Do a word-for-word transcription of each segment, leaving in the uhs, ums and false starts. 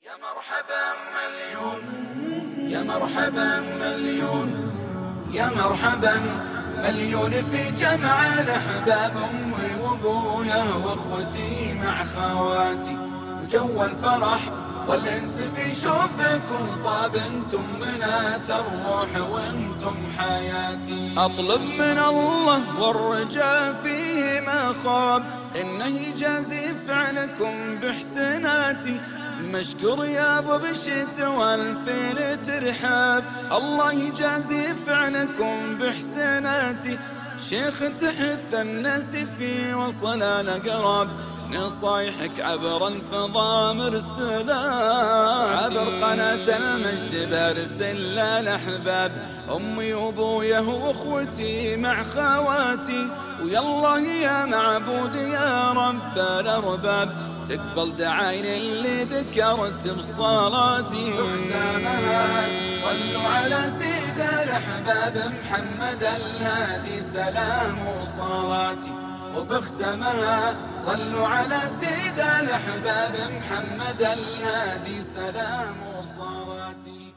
يا مرحبا مليون، يا مرحبا مليون، يا مرحبا مليون في جمع الأحباب، أمي وأبويا وأخوتي مع خواتي، وجو الفرح والأنس في شوفكم طاب، انتم بنات الروح وانتم حياتي. أطلب من الله والرجاء فيه ما خاب، إنه يجازي فعلكم بإحساناتي، مشكور يا ابو بشت والفيل ترحاب، الله يجازي فعلكم باحساناتي، شيخ تحث الناس في وصل الاقراب، نصايحك عبر الفضاء مرسلة، عبر قناة المجد برسل للأحباب، أمي وأبويا وأخوتي مع خواتي، ويالله يا معبود يا رب الأرباب، تقبل دعاين اللي ذكرت بصلاتي. وختامها صلوا على سيد الأحباب محمد الهادي سلام وصلاتي، وبختمها صلوا على سيد الأحباب محمد الهادي سلام وصلاتي.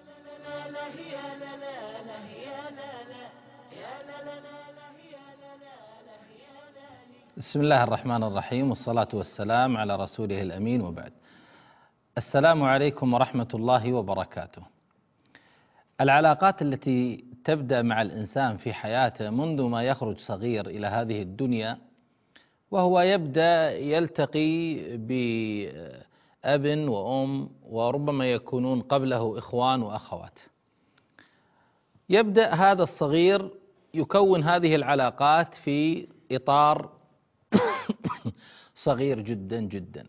بسم الله الرحمن الرحيم، والصلاة والسلام على رسوله الأمين، وبعد. السلام عليكم ورحمة الله وبركاته. العلاقات التي تبدأ مع الإنسان في حياته منذ ما يخرج صغير إلى هذه الدنيا، وهو يبدأ يلتقي بأب وأم، وربما يكونون قبله إخوان وأخوات. يبدأ هذا الصغير يكون هذه العلاقات في إطار صغير جدا جدا،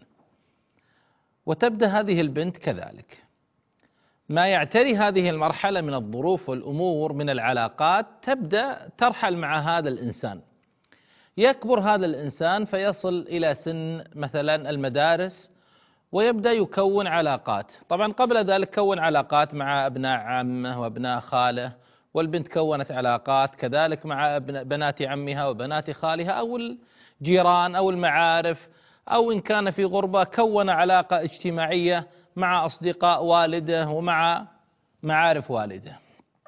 وتبدأ هذه البنت كذلك. ما يعتري هذه المرحلة من الظروف والأمور من العلاقات تبدأ ترحل مع هذا الإنسان. يكبر هذا الإنسان فيصل إلى سن مثلا المدارس، ويبدأ يكون علاقات. طبعا قبل ذلك كون علاقات مع أبناء عمه وأبناء خاله، والبنت كونت علاقات كذلك مع بنات عمها وبنات خالها، أو الجيران أو المعارف، أو إن كان في غربة كون علاقة اجتماعية مع أصدقاء والده ومع معارف والده.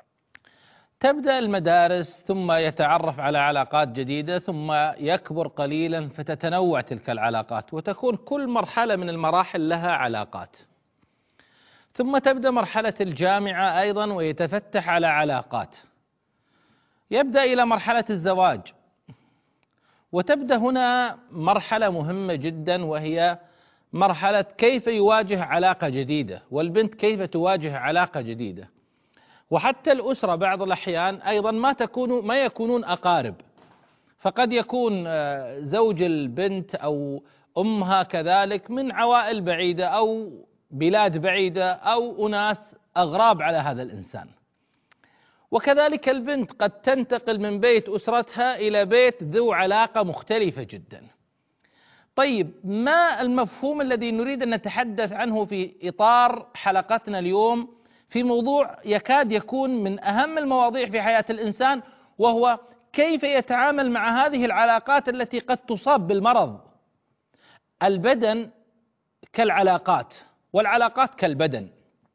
تبدأ المدارس، ثم يتعرف على علاقات جديدة، ثم يكبر قليلا فتتنوع تلك العلاقات، وتكون كل مرحلة من المراحل لها علاقات. ثم تبدأ مرحلة الجامعة أيضا ويتفتح على علاقات. يبدأ إلى مرحلة الزواج، وتبدأ هنا مرحلة مهمة جدا، وهي مرحلة كيف يواجه علاقة جديدة، والبنت كيف تواجه علاقة جديدة. وحتى الأسرة بعض الأحيان أيضا ما تكون ما يكونون أقارب، فقد يكون زوج البنت أو أمها كذلك من عوائل بعيدة أو بلاد بعيدة أو أناس أغراب على هذا الإنسان. وكذلك البنت قد تنتقل من بيت أسرتها إلى بيت ذو علاقة مختلفة جدا. طيب، ما المفهوم الذي نريد أن نتحدث عنه في إطار حلقتنا اليوم في موضوع يكاد يكون من أهم المواضيع في حياة الإنسان، وهو كيف يتعامل مع هذه العلاقات التي قد تصاب بالمرض؟ البدن كالعلاقات، والعلاقات كالبدن.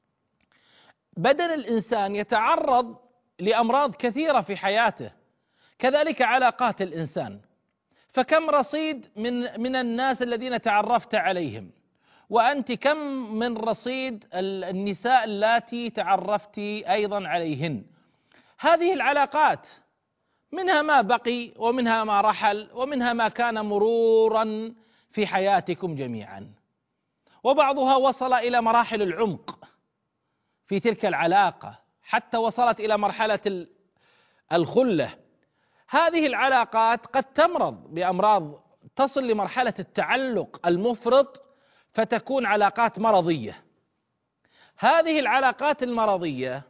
بدن الإنسان يتعرض لأمراض كثيرة في حياته، كذلك علاقات الإنسان. فكم رصيد من من الناس الذين تعرفت عليهم، وأنت كم من رصيد النساء اللاتي تعرفت أيضا عليهن. هذه العلاقات منها ما بقي، ومنها ما رحل، ومنها ما كان مرورا في حياتكم جميعا، وبعضها وصل إلى مراحل العمق في تلك العلاقة، حتى وصلت إلى مرحلة الخلة. هذه العلاقات قد تمرض بأمراض تصل لمرحلة التعلق المفرط، فتكون علاقات مرضية. هذه العلاقات المرضية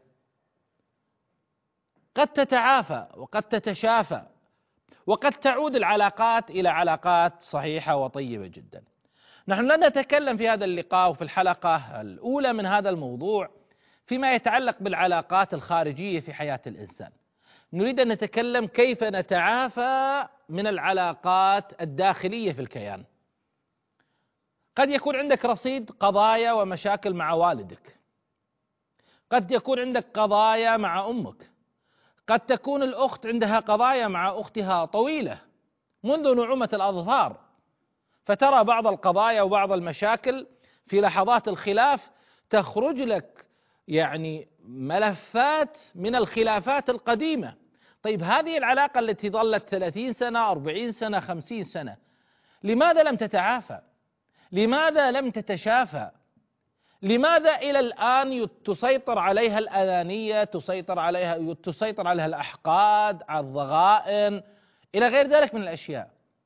قد تتعافى وقد تتشافى، وقد تعود العلاقات إلى علاقات صحيحة وطيبة جدا. نحن لن نتكلم في هذا اللقاء وفي الحلقة الأولى من هذا الموضوع فيما يتعلق بالعلاقات الخارجية في حياة الإنسان. نريد أن نتكلم كيف نتعافى من العلاقات الداخلية في الكيان. قد يكون عندك رصيد قضايا ومشاكل مع والدك، قد يكون عندك قضايا مع أمك، قد تكون الأخت عندها قضايا مع أختها طويلة منذ نعومة الأظفار، فترى بعض القضايا وبعض المشاكل في لحظات الخلاف تخرج لك يعني ملفات من الخلافات القديمة. طيب هذه العلاقة التي ظلت ثلاثين سنة، أربعين سنة، خمسين سنة، لماذا لم تتعافى؟ لماذا لم تتشافى؟ لماذا إلى الآن تسيطر عليها الأنانية، تسيطر عليها تسيطر عليها الأحقاد، على الضغائن، إلى غير ذلك من الأشياء؟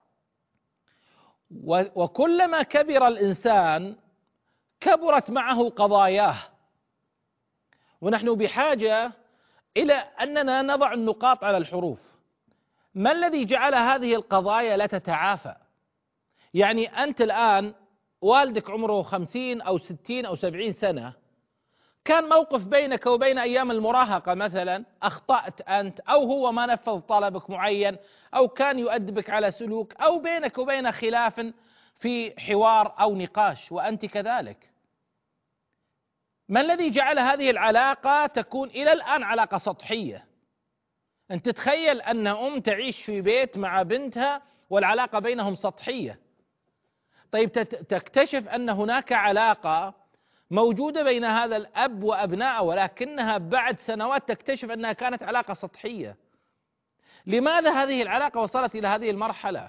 وكلما كبر الإنسان كبرت معه قضاياه، ونحن بحاجة إلى أننا نضع النقاط على الحروف. ما الذي جعل هذه القضايا لا تتعافى؟ يعني أنت الآن والدك عمره خمسين أو ستين أو سبعين سنة، كان موقف بينك وبين أيام المراهقة مثلا، أخطأت أنت أو هو ما نفذ طلبك معين، أو كان يؤدبك على سلوك، أو بينك وبين خلاف في حوار أو نقاش وأنت كذلك. ما الذي جعل هذه العلاقة تكون إلى الآن علاقة سطحية؟ أنت تتخيل أن أم تعيش في بيت مع بنتها والعلاقة بينهم سطحية. طيب تكتشف أن هناك علاقة موجودة بين هذا الأب وأبنائه، ولكنها بعد سنوات تكتشف أنها كانت علاقة سطحية. لماذا هذه العلاقة وصلت إلى هذه المرحلة؟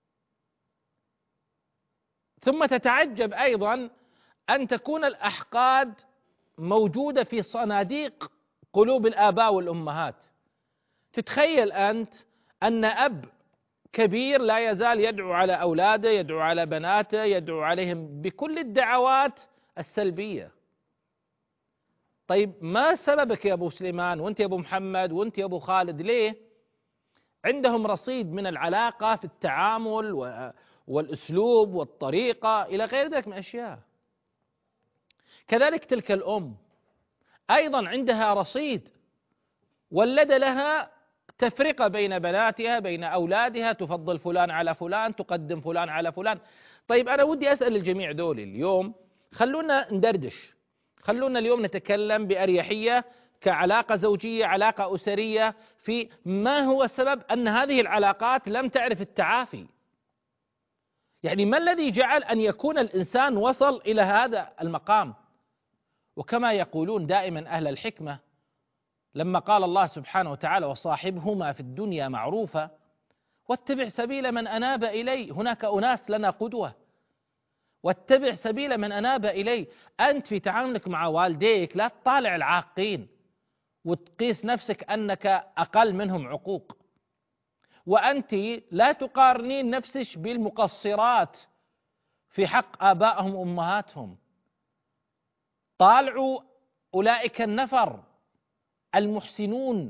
ثم تتعجب أيضا أن تكون الأحقاد موجودة في صناديق قلوب الآباء والأمهات. تتخيل أنت أن أب كبير لا يزال يدعو على أولاده، يدعو على بناته، يدعو عليهم بكل الدعوات السلبية. طيب ما سببك يا أبو سليمان، وأنت يا أبو محمد، وأنت يا أبو خالد؟ ليه عندهم رصيد من العلاقة في التعامل والأسلوب والطريقة إلى غير ذلك من أشياء. كذلك تلك الأم أيضا عندها رصيد، ولد لها تفرقة بين بناتها، بين أولادها، تفضل فلان على فلان، تقدم فلان على فلان. طيب أنا ودي أسأل الجميع دول اليوم، خلونا ندردش، خلونا اليوم نتكلم بأريحية كعلاقة زوجية، علاقة أسرية، في ما هو السبب أن هذه العلاقات لم تعرف التعافي. يعني ما الذي جعل أن يكون الإنسان وصل إلى هذا المقام؟ وكما يقولون دائما أهل الحكمة، لما قال الله سبحانه وتعالى وصاحبهما في الدنيا معروفا واتبع سبيل من أناب إلي، هناك أناس لنا قدوة، واتبع سبيل من أناب إلي. أنت في تعاملك مع والديك لا تطالع العاقين وتقيس نفسك أنك أقل منهم عقوق، وأنت لا تقارنين نفسك بالمقصرات في حق آبائهم وأمهاتهم. طالعوا أولئك النفر المحسنون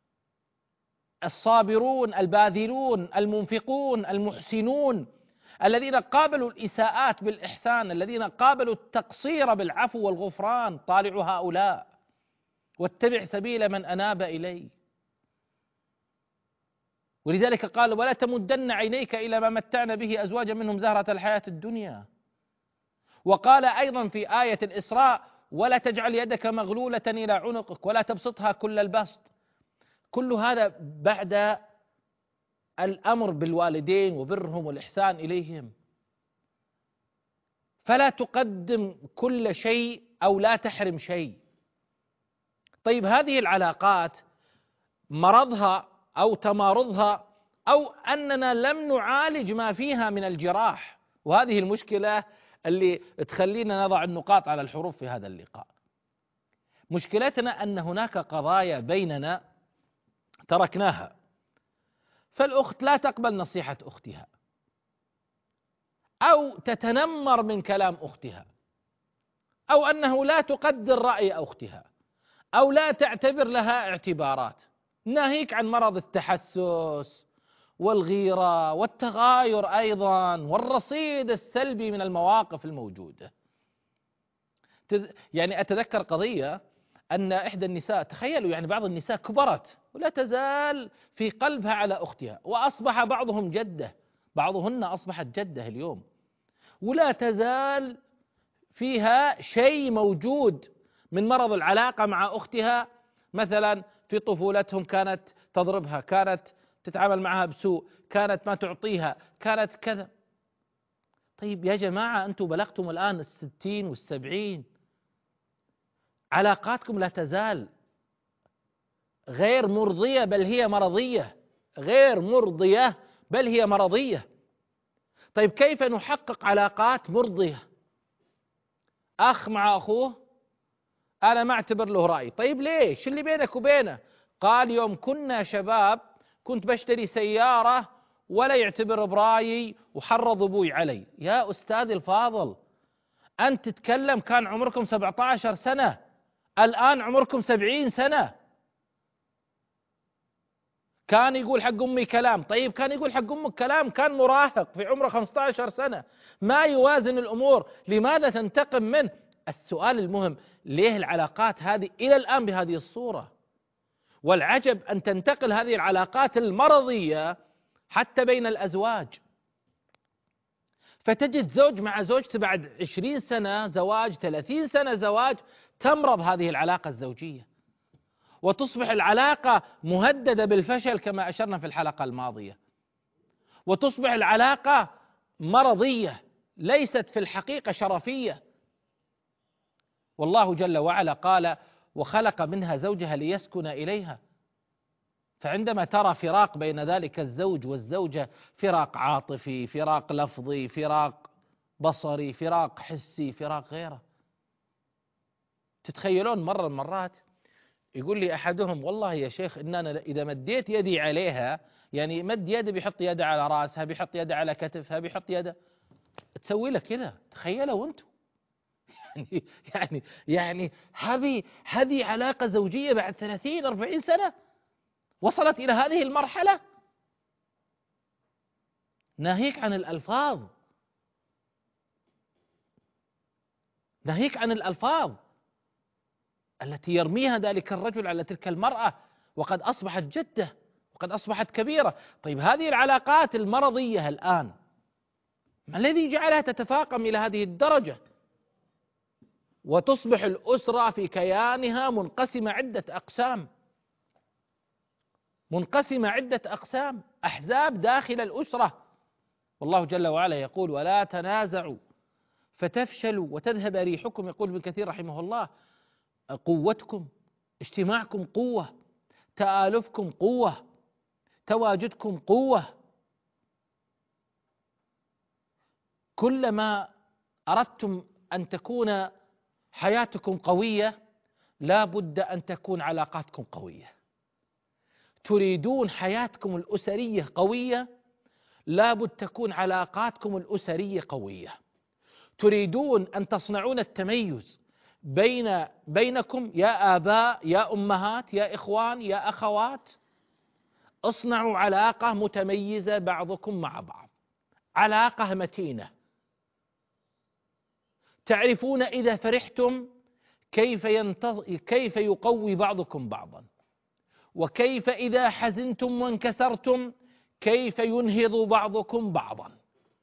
الصابرون الباذلون المنفقون المحسنون، الذين قابلوا الإساءات بالإحسان، الذين قابلوا التقصير بالعفو والغفران. طالعوا هؤلاء واتبع سبيل من أناب إلي. ولذلك قال ولا تمدن عينيك إلى ما متعنا به أزواجا منهم زهرة الحياة الدنيا. وقال أيضا في آية الإسراء ولا تجعل يدك مغلولة إلى عنقك ولا تبسطها كل البسط. كل هذا بعد الأمر بالوالدين وبرهم والإحسان إليهم. فلا تقدم كل شيء أو لا تحرم شيء. طيب هذه العلاقات مرضها أو تمارضها أو أننا لم نعالج ما فيها من الجراح، وهذه المشكلة اللي تخلينا نضع النقاط على الحروف في هذا اللقاء. مشكلتنا أن هناك قضايا بيننا تركناها، فالأخت لا تقبل نصيحة أختها، أو تتنمر من كلام أختها، أو أنه لا تقدر رأي أختها، أو لا تعتبر لها اعتبارات، ناهيك عن مرض التحسس والغيرة والتغاير أيضا والرصيد السلبي من المواقف الموجودة. يعني أتذكر قضية أن إحدى النساء، تخيلوا يعني بعض النساء كبرت ولا تزال في قلبها على أختها، وأصبح بعضهم جدة، بعضهن أصبحت جدة اليوم، ولا تزال فيها شيء موجود من مرض العلاقة مع أختها. مثلا في طفولتهم كانت تضربها، كانت تتعامل معها بسوء، كانت ما تعطيها، كانت كذا. طيب يا جماعة أنتم بلغتم الآن الستين والسبعين، علاقاتكم لا تزال غير مرضية بل هي مرضية، غير مرضية بل هي مرضية. طيب كيف نحقق علاقات مرضية؟ أخ مع أخوه أنا ما أعتبر له رأي. طيب ليش؟ اللي بينك وبينه؟ قال يوم كنا شباب كنت بشتري سيارة ولا يعتبر برأيي وحرض أبوي علي. يا أستاذ الفاضل، أنت تتكلم كان عمركم سبعة عشر سنة، الآن عمركم سبعين سنة. كان يقول حق أمي كلام، طيب كان يقول حق أمك كلام، كان مراهق في عمره خمسة عشر سنة، ما يوازن الأمور، لماذا تنتقم منه؟ السؤال المهم، ليه العلاقات هذه إلى الآن بهذه الصورة؟ والعجب أن تنتقل هذه العلاقات المرضية حتى بين الأزواج، فتجد زوج مع زوجته بعد عشرين سنة زواج، ثلاثين سنة زواج، تمرض هذه العلاقة الزوجية وتصبح العلاقة مهددة بالفشل كما أشرنا في الحلقة الماضية، وتصبح العلاقة مرضية ليست في الحقيقة شرفية. والله جل وعلا قال وخلق منها زوجها ليسكن إليها. فعندما ترى فراق بين ذلك الزوج والزوجة، فراق عاطفي، فراق لفظي، فراق بصري، فراق حسي، فراق غيره، تتخيلون مرة من المرات يقول لي أحدهم والله يا شيخ إن أنا إذا مديت يدي عليها، يعني مد يده بيحط يده على رأسها، بيحط يده على كتفها، بيحط يده، تسوي له كذا. تخيلوا أنتم يعني يعني يعني هذه هذه علاقة زوجية بعد ثلاثين أربعين سنة وصلت إلى هذه المرحلة. ناهيك عن الألفاظ، ناهيك عن الألفاظ التي يرميها ذلك الرجل على تلك المرأة وقد أصبحت جدة وقد أصبحت كبيرة. طيب هذه العلاقات المرضية الآن ما الذي جعلها تتفاقم إلى هذه الدرجة وتصبح الأسرة في كيانها منقسمة عدة أقسام، منقسمة عدة أقسام، أحزاب داخل الأسرة؟ والله جل وعلا يقول ولا تنازعوا فتفشلوا وتذهب ريحكم. يقول ابن كثير رحمه الله قوتكم، اجتماعكم قوة، تآلفكم قوة، تواجدكم قوة. كلما أردتم أن تكون حياتكم قوية لا بد أن تكون علاقاتكم قوية. تريدون حياتكم الأسرية قوية لا بد تكون علاقاتكم الأسرية قوية. تريدون أن تصنعون التميز بين بينكم يا آباء يا أمهات يا إخوان يا أخوات، اصنعوا علاقة متميزة بعضكم مع بعض، علاقة متينة. تعرفون إذا فرحتم كيف ينتظ... كيف يقوي بعضكم بعضا، وكيف إذا حزنتم وانكسرتم كيف ينهض بعضكم بعضا.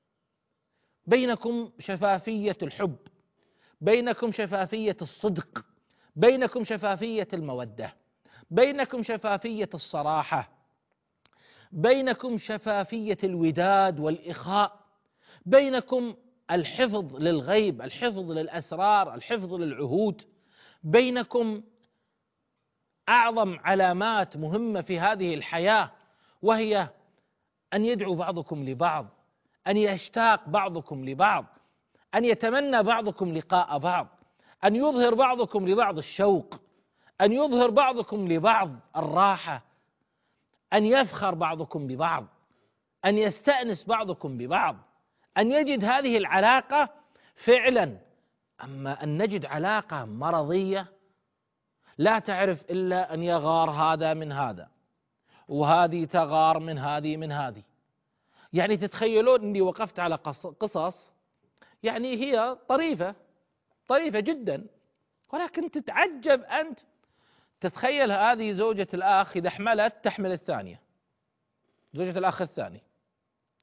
بينكم شفافية الحب، بينكم شفافية الصدق، بينكم شفافية المودة، بينكم شفافية الصراحة، بينكم شفافية الوداد والإخاء، بينكم الحفظ للغيب، الحفظ للأسرار، الحفظ للعهود، بينكم أعظم علامات مهمة في هذه الحياة وهي أن يدعو بعضكم لبعض، أن يشتاق بعضكم لبعض، أن يتمنى بعضكم لقاء بعض، أن يظهر بعضكم لبعض الشوق، أن يظهر بعضكم لبعض الراحة، أن يفخر بعضكم ببعض، أن يستأنس بعضكم ببعض، أن يجد هذه العلاقة فعلا. أما أن نجد علاقة مرضية لا تعرف إلا أن يغار هذا من هذا وهذه تغار من هذه من هذه. يعني تتخيلون أني وقفت على قصص يعني هي طريفة طريفة جدا، ولكن تتعجب أنت. تتخيل هذه زوجة الأخ إذا حملت تحمل الثانية، زوجة الأخ الثاني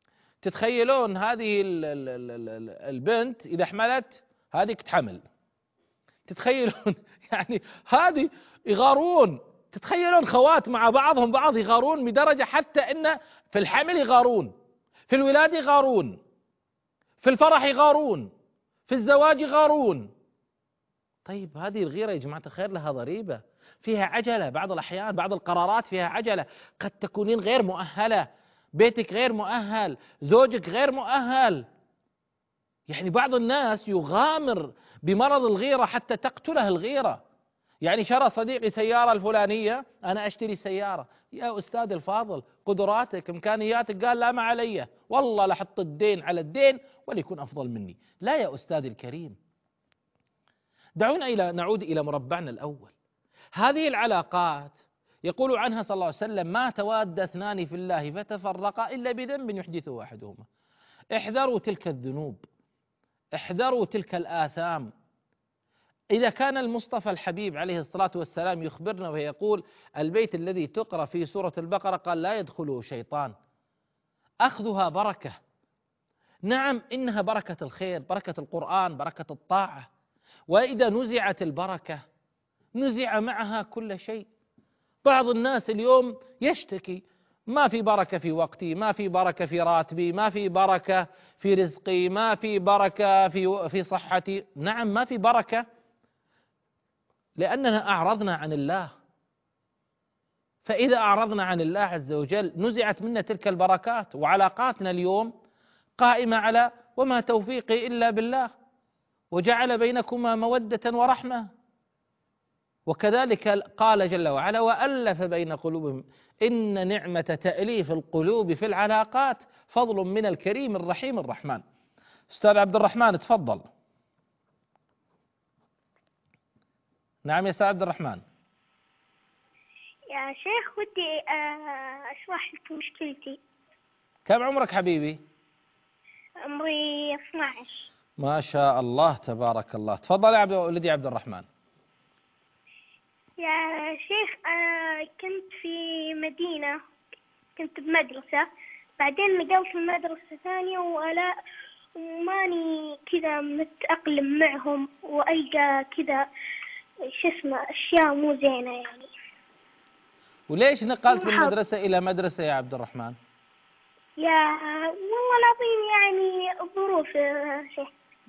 تتخيلون هذه ال ال ال ال البنت إذا حملت هذيك تحمل، تتخيلون يعني هذه يغارون، تتخيلون خوات مع بعضهم بعض يغارون بدرجة حتى إن في الحمل يغارون، في الولادة يغارون، في الفرح يغارون، في الزواج يغارون. طيب هذه الغيرة يا جماعة الخير لها ضريبة، فيها عجلة، بعض الأحيان بعض القرارات فيها عجلة، قد تكونين غير مؤهلة، بيتك غير مؤهل، زوجك غير مؤهل. يعني بعض الناس يغامر بمرض الغيرة حتى تقتله الغيرة. يعني شرى صديقي سيارة الفلانية، أنا أشتري سيارة. يا أستاذ الفاضل قدراتك إمكانياتك، قال لا ما علي، والله لحط الدين على الدين وليكون أفضل مني. لا يا أستاذ الكريم، دعونا إلى نعود إلى مربعنا الأول. هذه العلاقات يقول عنها صلى الله عليه وسلم: ما تواد اثنان في الله فتفرقا إلا بذنب يحدثه أحدهما. احذروا تلك الذنوب، احذروا تلك الآثام. إذا كان المصطفى الحبيب عليه الصلاة والسلام يخبرنا ويقول: البيت الذي تقرأ في سورة البقرة قال لا يدخله شيطان، أخذها بركة. نعم إنها بركة الخير، بركة القرآن، بركة الطاعة. وإذا نزعت البركة نزع معها كل شيء. بعض الناس اليوم يشتكي: ما في بركة في وقتي، ما في بركة في راتبي، ما في بركة في رزقي، ما في بركة في في صحتي. نعم ما في بركة لأننا أعرضنا عن الله. فإذا أعرضنا عن الله عز وجل نزعت منا تلك البركات. وعلاقاتنا اليوم قائمة على وما توفيقي إلا بالله وجعل بينكما مودة ورحمة. وكذلك قال جل وعلا: وألف بين قلوبهم إن نعمة تأليف القلوب في العلاقات فضل من الكريم الرحيم الرحمن. أستاذ عبد الرحمن تفضل. نعم يا أستاذ عبد الرحمن. يا شيخ ودي أشرح لك مشكلتي. كم عمرك حبيبي؟ عمري اثنا عشر. ما شاء الله تبارك الله. تفضل يا عبد ولدي عبد الرحمن. يا شيخ أنا كنت في مدينة، كنت بمدرسة، بعدين نقلت لمدرسة ثانية وألا وماني كذا متأقلم معهم، وألقى كذا شو اسمه أشياء مو زينة يعني. وليش نقلت من مدرسة إلى مدرسة يا عبد الرحمن؟ يا والله العظيم يعني الظروف شيخ.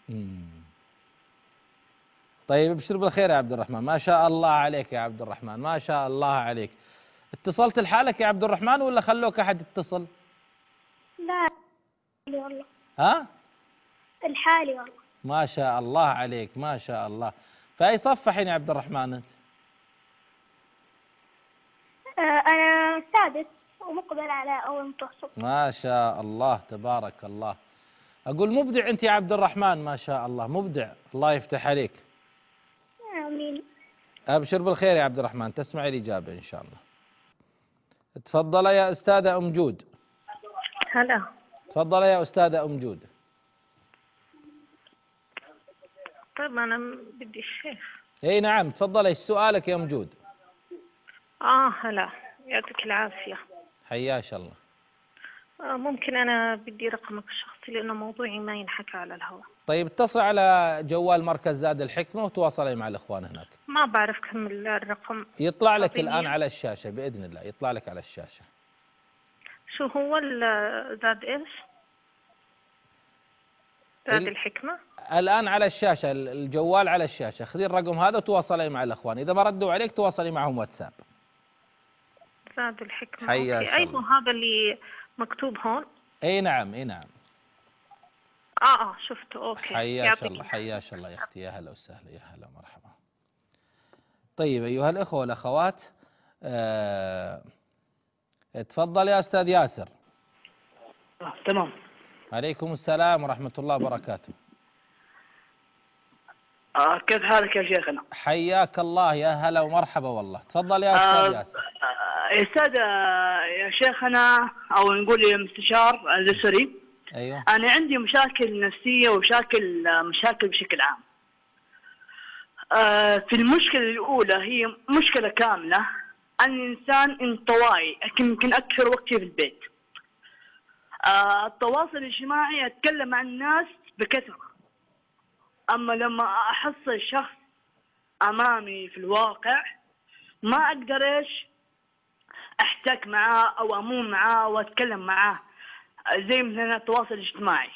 طيب ابشر بالخير يا عبد الرحمن. ما شاء الله عليك يا عبد الرحمن، ما شاء الله عليك. اتصلت لحالك يا عبد الرحمن ولا خلوك أحد يتصل؟ لا والله. ها؟ الحالي والله. ما شاء الله عليك، ما شاء الله. فأي صف الحين يا عبد الرحمن أنت؟ آه أنا سادس ومقبل على أول متوسط. ما شاء الله تبارك الله. أقول مبدع أنت يا عبد الرحمن، ما شاء الله مبدع، الله يفتح عليك. آمين. أبشر بالخير يا عبد الرحمن، تسمعي الإجابة إن شاء الله. تفضل يا أستاذة أم جود. هلا. تفضل يا أستاذة أم جود. طيب أنا بدي الشيخ. إي نعم تفضل، إيش سؤالك يا أم جود؟ آه هلا، يعطيك العافية. حياش الله. آه ممكن أنا بدي رقمك الشخصي لأنه موضوعي ما ينحكى على الهواء. طيب اتصل على جوال مركز زاد الحكمة وتواصلي مع الإخوان هناك. ما بعرف كم الرقم. يطلع لك الآن على الشاشة بإذن الله، يطلع لك على الشاشة. شو هو زاد إيش؟ زاد ال... الحكمة؟ الآن على الشاشة، الجوال على الشاشة، خذي الرقم هذا وتواصلي مع الإخوان، إذا ما ردوا عليك تواصلي معهم واتساب. زاد الحكمة. حياك أوكي. أيوه هذا اللي مكتوب هون. أي نعم أي نعم. آه آه شفته. أوكي. حياش الله حياش الله يا أختي، يا هلا وسهلا، يا هلا مرحبا. طيب أيها الإخوة والأخوات، أه... تفضل يا أستاذ ياسر. آه، تمام. عليكم السلام ورحمة الله وبركاته. آه كيف حالك يا شيخنا؟ حياك الله، يا هلا ومرحبا والله. تفضل يا أستاذ آه ياسر. آه يا أستاذ آه يا شيخنا، أو نقول يا مستشار الأسري. أيوه. أنا عندي مشاكل نفسية ومشاكل آه مشاكل بشكل عام. آه في المشكلة الأولى هي مشكلة كاملة، أن الإنسان انطوائي، يمكن أكثر وقتي في البيت. آه التواصل الاجتماعي أتكلم عن الناس بكثرة، أما لما أحصل شخص أمامي في الواقع ما أقدر إيش أحتك معاه أو أمون معاه وأتكلم معاه زي مثلا التواصل الاجتماعي.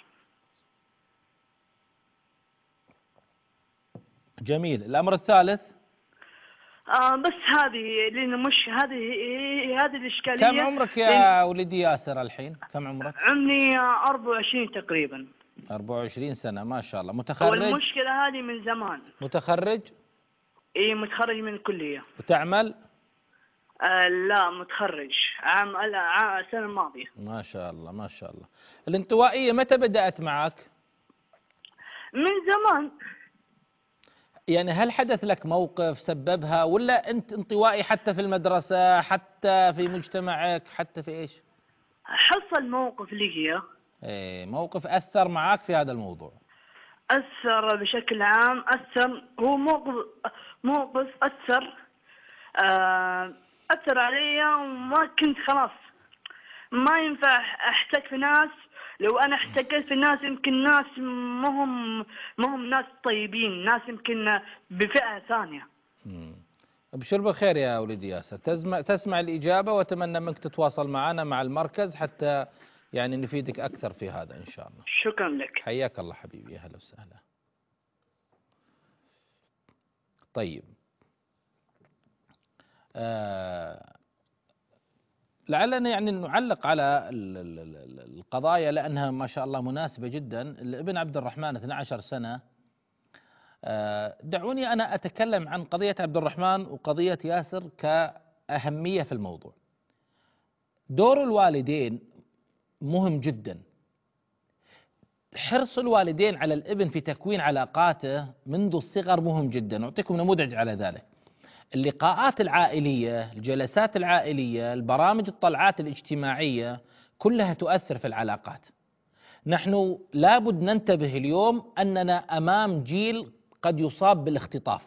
جميل. الأمر الثالث؟ آه بس هذه لأنه مش هذه هذه الإشكالية. كم عمرك يا ولدي ياسر الحين؟ كم عمرك؟ عمري أربعة وعشرين تقريبا. أربعة وعشرين سنة، ما شاء الله. متخرج؟ والمشكلة هذه من زمان. متخرج؟ إيه متخرج من الكلية. وتعمل؟ آه لا متخرج عام لا السنة الماضية. ما شاء الله ما شاء الله. الانطوائية متى بدأت معك؟ من زمان. يعني هل حدث لك موقف سببها، ولا أنت انطوائي حتى في المدرسة، حتى في مجتمعك، حتى في إيش؟ حصل موقف لي. إيه، موقف أثر معك في هذا الموضوع؟ أثر بشكل عام، أثر هو موقف موقف أثر آه أثر علي، وما كنت خلاص ما ينفع أحتك في ناس. لو أنا احتكيت في الناس يمكن ناس ما هم ما هم ناس طيبين، ناس يمكن بفئة ثانية. مم. أبشر بالخير يا ولدي ياسر، تسمع تسمع الإجابة، وأتمنى منك تتواصل معنا مع المركز حتى يعني نفيدك أكثر في هذا إن شاء الله. شكرا لك. حياك الله حبيبي، أهلا وسهلا. طيب، آه لعلنا يعني نعلق على القضايا لأنها ما شاء الله مناسبة جدا. الابن عبد الرحمن اثنتي عشرة سنة. آه دعوني أنا أتكلم عن قضية عبد الرحمن وقضية ياسر كأهمية في الموضوع. دور الوالدين مهم جدا. حرص الوالدين على الابن في تكوين علاقاته منذ الصغر مهم جدا. أعطيكم نموذج على ذلك. اللقاءات العائلية، الجلسات العائلية، البرامج، الطلعات الاجتماعية، كلها تؤثر في العلاقات. نحن لابد ننتبه اليوم أننا أمام جيل قد يصاب بالاختطاف.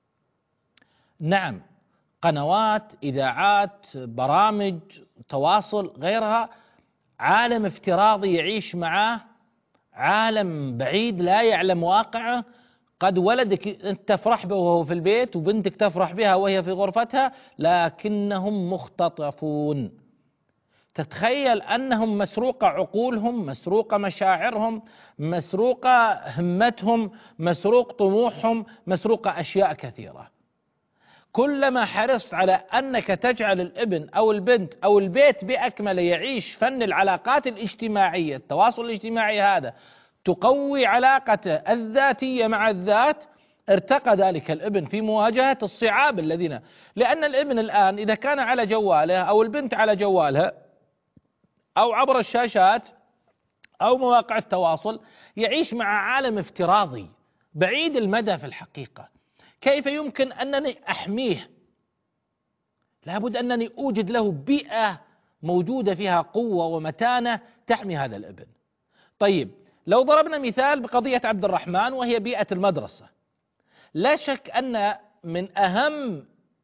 نعم، قنوات، إذاعات، برامج تواصل غيرها، عالم افتراضي يعيش معه، عالم بعيد لا يعلم واقعه. قد ولدك أنت تفرح به وهو في البيت، وبنتك تفرح بها وهي في غرفتها، لكنهم مختطفون. تتخيل أنهم مسروقة عقولهم، مسروقة مشاعرهم، مسروقة همتهم، مسروق طموحهم، مسروقة أشياء كثيرة. كلما حرصت على أنك تجعل الابن أو البنت أو البيت بأكمله يعيش فن العلاقات الاجتماعية، التواصل الاجتماعي هذا، تقوي علاقته الذاتية مع الذات، ارتقى ذلك الابن في مواجهة الصعاب الذين، لأن الابن الآن إذا كان على جواله أو البنت على جوالها أو عبر الشاشات أو مواقع التواصل، يعيش مع عالم افتراضي بعيد المدى في الحقيقة. كيف يمكن أنني أحميه؟ لابد أنني أوجد له بيئة موجودة فيها قوة ومتانة تحمي هذا الابن. طيب، لو ضربنا مثال بقضية عبد الرحمن وهي بيئة المدرسة، لا شك أن من أهم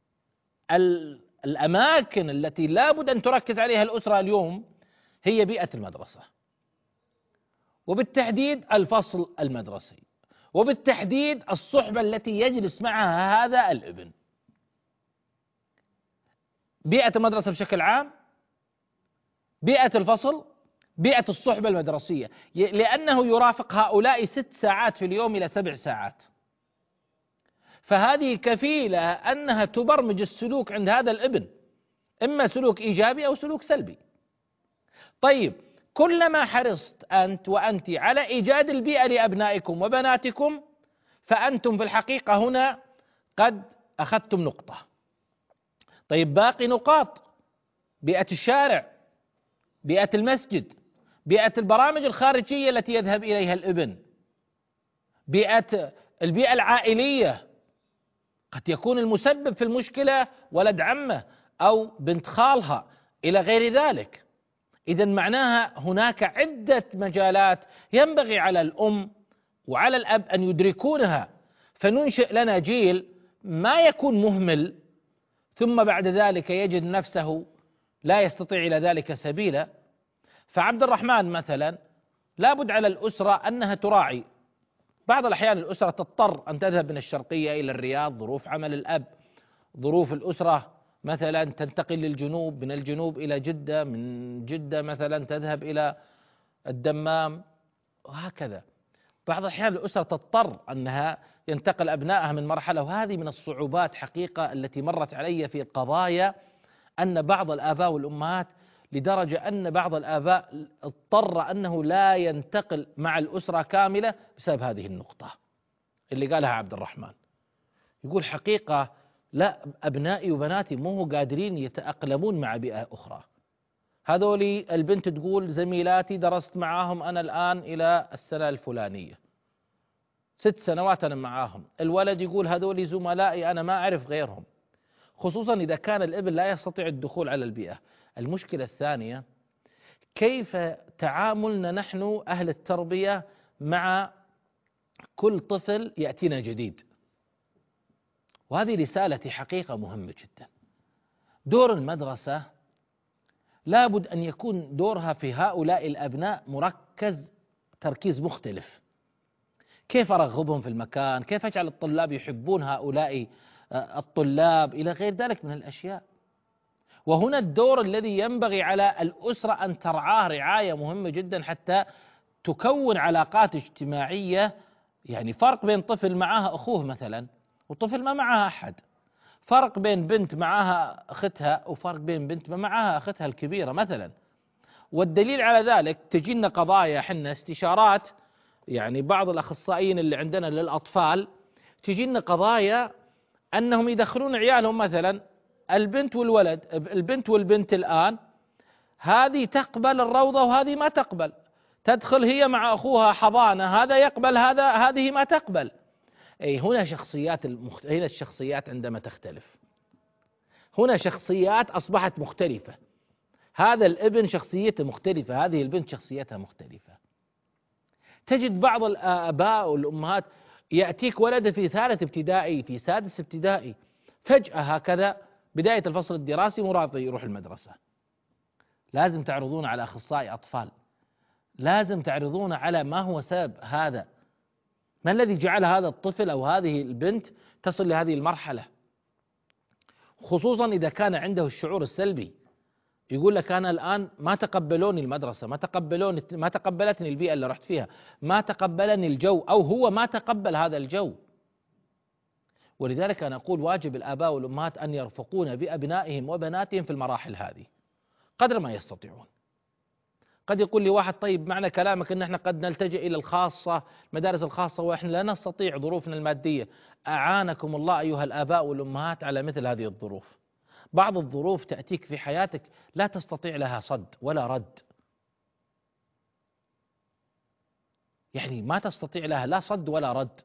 الأماكن التي لابد أن تركز عليها الأسرة اليوم هي بيئة المدرسة، وبالتحديد الفصل المدرسي، وبالتحديد الصحبة التي يجلس معها هذا الابن. بيئة المدرسة بشكل عام، بيئة الفصل، بيئة الصحبة المدرسية، لأنه يرافق هؤلاء ست ساعات في اليوم إلى سبع ساعات، فهذه كفيلة أنها تبرمج السلوك عند هذا الابن، إما سلوك إيجابي أو سلوك سلبي. طيب، كلما حرصت أنت وأنت على إيجاد البيئة لأبنائكم وبناتكم، فأنتم في الحقيقة هنا قد أخذتم نقطة. طيب، باقي نقاط: بيئة الشارع، بيئة المسجد، بيئة البرامج الخارجية التي يذهب إليها الابن، بيئة البيئة العائلية. قد يكون المسبب في المشكلة ولد عمه أو بنت خالها إلى غير ذلك. إذن معناها هناك عدة مجالات ينبغي على الأم وعلى الأب أن يدركونها، فننشئ لنا جيل ما يكون مهمل ثم بعد ذلك يجد نفسه لا يستطيع إلى ذلك سبيلا. فعبد الرحمن مثلا لابد على الأسرة أنها تراعي. بعض الأحيان الأسرة تضطر أن تذهب من الشرقية إلى الرياض، ظروف عمل الأب، ظروف الأسرة مثلا تنتقل للجنوب، من الجنوب إلى جدة، من جدة مثلا تذهب إلى الدمام، وهكذا. بعض الأحيان الأسرة تضطر أنها ينتقل أبنائها من مرحلة، وهذه من الصعوبات حقيقة التي مرت علي في القضايا، أن بعض الآباء والأمهات لدرجة أن بعض الآباء اضطر أنه لا ينتقل مع الأسرة كاملة بسبب هذه النقطة اللي قالها عبد الرحمن. يقول حقيقة لا، أبنائي وبناتي مو قادرين يتأقلمون مع بيئة أخرى. هذولي البنت تقول زميلاتي درست معاهم أنا الآن إلى السنة الفلانية، ست سنوات أنا معاهم. الولد يقول هذولي زملائي أنا ما أعرف غيرهم، خصوصا إذا كان الابن لا يستطيع الدخول على البيئة. المشكلة الثانية كيف تعاملنا نحن أهل التربية مع كل طفل يأتينا جديد. وهذه رسالتي حقيقة مهمة جدا. دور المدرسة لابد أن يكون دورها في هؤلاء الأبناء مركز تركيز مختلف. كيف أرغبهم في المكان، كيف أجعل الطلاب يحبون هؤلاء الطلاب، إلى غير ذلك من الأشياء. وهنا الدور الذي ينبغي على الأسرة أن ترعاه رعاية مهمة جدا حتى تكون علاقات اجتماعية. يعني فرق بين طفل معها أخوه مثلا وطفل ما معها أحد، فرق بين بنت معها أختها وفرق بين بنت ما معها أختها الكبيرة مثلا. والدليل على ذلك تجينا قضايا حنا استشارات، يعني بعض الأخصائيين اللي عندنا للأطفال تجينا قضايا أنهم يدخلون عيالهم مثلا البنت والولد، البنت والبنت الآن هذه تقبل الروضة وهذه ما تقبل، تدخل هي مع أخوها حضانة، هذا يقبل هذا، هذه ما تقبل. أي هنا شخصيات المخت... هنا الشخصيات عندما تختلف، هنا شخصيات أصبحت مختلفة. هذا الابن شخصيته مختلفة، هذه البنت شخصيتها مختلفة. تجد بعض الآباء والأمهات يأتيك ولده في ثالث ابتدائي، في سادس ابتدائي، فجأة هكذا بداية الفصل الدراسي مراد يروح المدرسة. لازم تعرضون على أخصائي أطفال، لازم تعرضون على ما هو سبب هذا، ما الذي جعل هذا الطفل أو هذه البنت تصل لهذه المرحلة، خصوصا إذا كان عنده الشعور السلبي. يقول لك أنا الآن ما تقبلوني المدرسة، ما تقبلوني، ما تقبلتني البيئة اللي رحت فيها، ما تقبلني الجو، أو هو ما تقبل هذا الجو. ولذلك أنا أقول واجب الآباء والأمهات أن يرفقون بأبنائهم وبناتهم في المراحل هذه قدر ما يستطيعون. قد يقول لي واحد طيب معنى كلامك أن احنا قد نلتجئ إلى الخاصة، المدارس الخاصة، وإحنا لا نستطيع ظروفنا المادية. أعانكم الله أيها الآباء والأمهات على مثل هذه الظروف. بعض الظروف تأتيك في حياتك لا تستطيع لها صد ولا رد، يعني ما تستطيع لها لا صد ولا رد.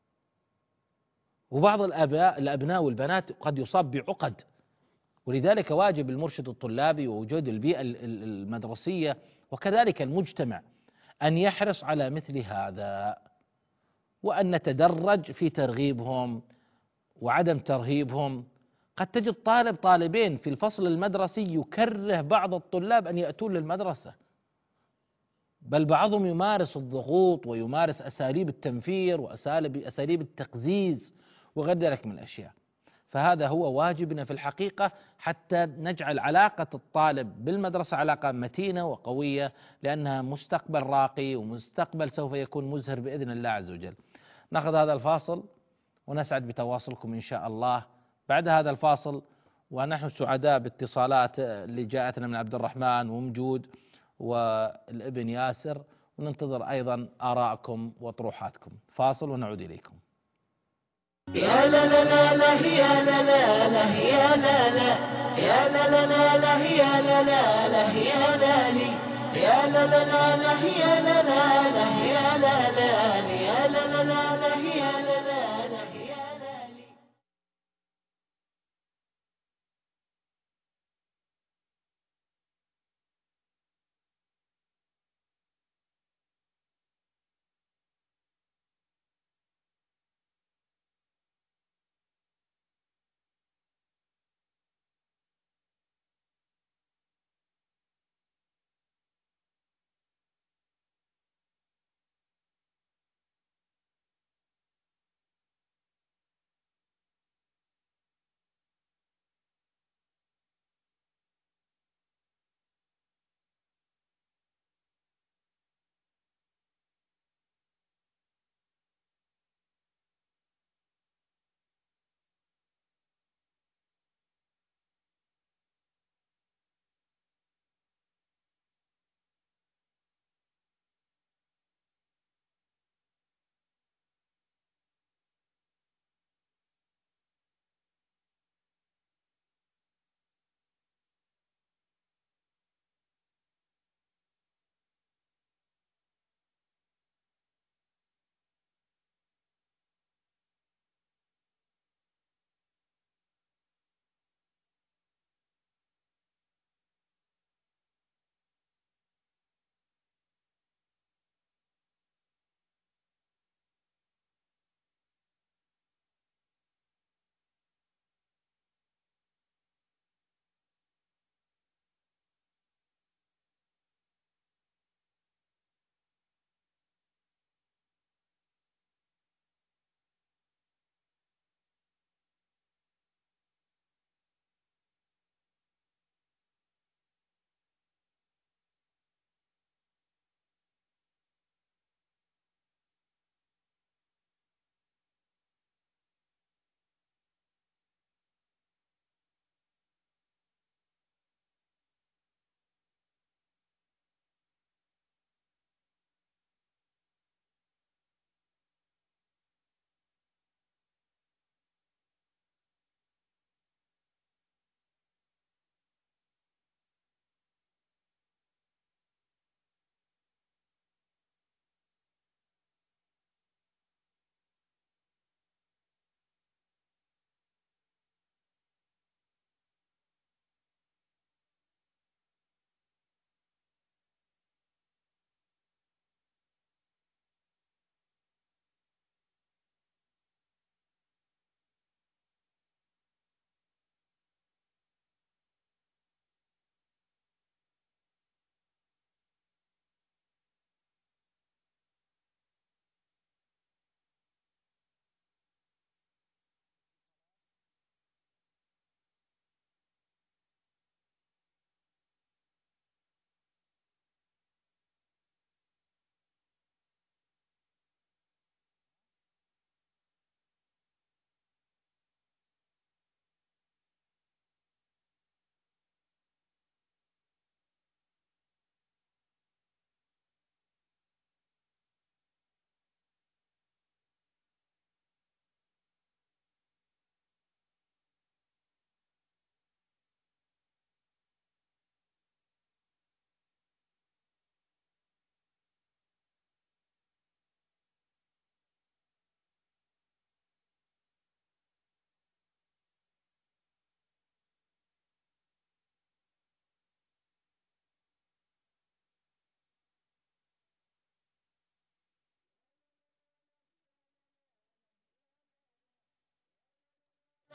وبعض الآباء الأبناء والبنات قد يصاب بعقد، ولذلك واجب المرشد الطلابي ووجود البيئة المدرسية وكذلك المجتمع أن يحرص على مثل هذا، وأن نتدرج في ترغيبهم وعدم ترهيبهم. قد تجد طالب طالبين في الفصل المدرسي يكره بعض الطلاب أن يأتون للمدرسة، بل بعضهم يمارس الضغوط ويمارس أساليب التنفير وأساليب أساليب التقزيز وغير ذلك من الأشياء. فهذا هو واجبنا في الحقيقة حتى نجعل علاقة الطالب بالمدرسة علاقة متينة وقوية، لأنها مستقبل راقي ومستقبل سوف يكون مزهر بإذن الله عز وجل. نأخذ هذا الفاصل ونسعد بتواصلكم إن شاء الله بعد هذا الفاصل، ونحن سعداء باتصالات اللي جاءتنا من عبد الرحمن ومجود والابن ياسر، وننتظر أيضا آراءكم وطروحاتكم. فاصل ونعود إليكم. يا لا لا لا لا يا لا لا لا يا لا لا يا لا لا لا لا يا لا لا لا يا لا لي يا لا لا لا لا يا لا لا لا يا لا لا يا لا لا لا لا يا لا لا لا يا لا لي.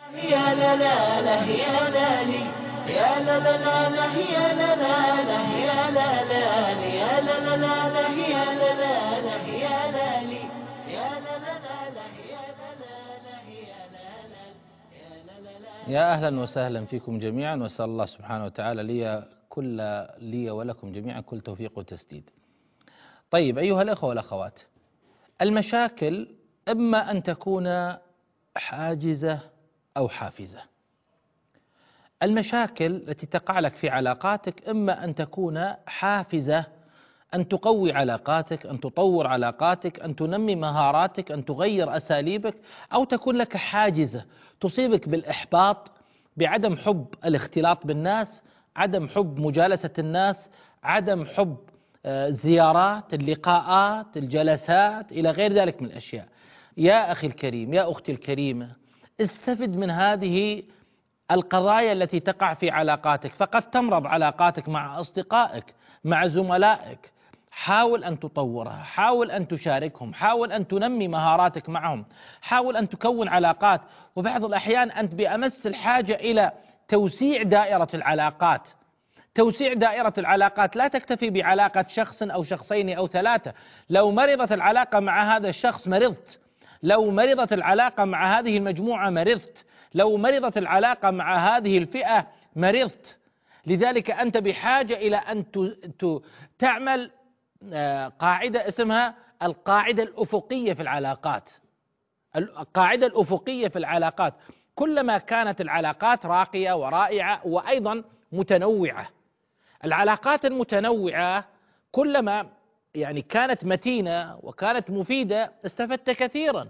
يا لا لا لا يا لا لي يا لا لا لا لا يا لا لا لا يا لا لا لي يا لا لا لا لا يا لا لا لا يا لا لي يا لا لا لا لا يا لا لا لا يا لا لا يا لا لا لا. يا أهلا وسهلا فيكم جميعا، وأسأل الله سبحانه وتعالى لي كل لي ولكم جميعا كل توفيق وتسديد. طيب أيها الأخوة والأخوات، المشاكل إما أن تكون حاجزة أو حافزة. المشاكل التي تقع لك في علاقاتك إما أن تكون حافزة، أن تقوي علاقاتك، أن تطور علاقاتك، أن تنمي مهاراتك، أن تغير أساليبك، أو تكون لك حاجزة تصيبك بالإحباط، بعدم حب الاختلاط بالناس، عدم حب مجالسة الناس، عدم حب زيارات، اللقاءات، الجلسات، إلى غير ذلك من الأشياء. يا أخي الكريم، يا أختي الكريمة، استفد من هذه القضايا التي تقع في علاقاتك، فقد تمرض علاقاتك مع أصدقائك، مع زملائك. حاول أن تطورها، حاول أن تشاركهم، حاول أن تنمي مهاراتك معهم، حاول أن تكون علاقات. وبعض الأحيان أنت بأمس الحاجة إلى توسيع دائرة العلاقات. توسيع دائرة العلاقات لا تكتفي بعلاقة شخص أو شخصين أو ثلاثة. لو مرضت العلاقة مع هذا الشخص مرضت، لو مرضت العلاقة مع هذه المجموعة مرضت، لو مرضت العلاقة مع هذه الفئة مرضت. لذلك أنت بحاجة إلى أن تعمل قاعدة اسمها القاعدة الأفقية في العلاقات. القاعدة الأفقية في العلاقات، كلما كانت العلاقات راقية ورائعة وأيضا متنوعة. العلاقات المتنوعة كلما يعني كانت متينة وكانت مفيدة استفدت كثيرا،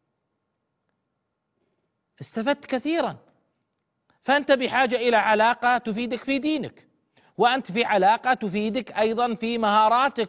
استفدت كثيرا. فأنت بحاجة إلى علاقة تفيدك في دينك، وأنت في علاقة تفيدك أيضا في مهاراتك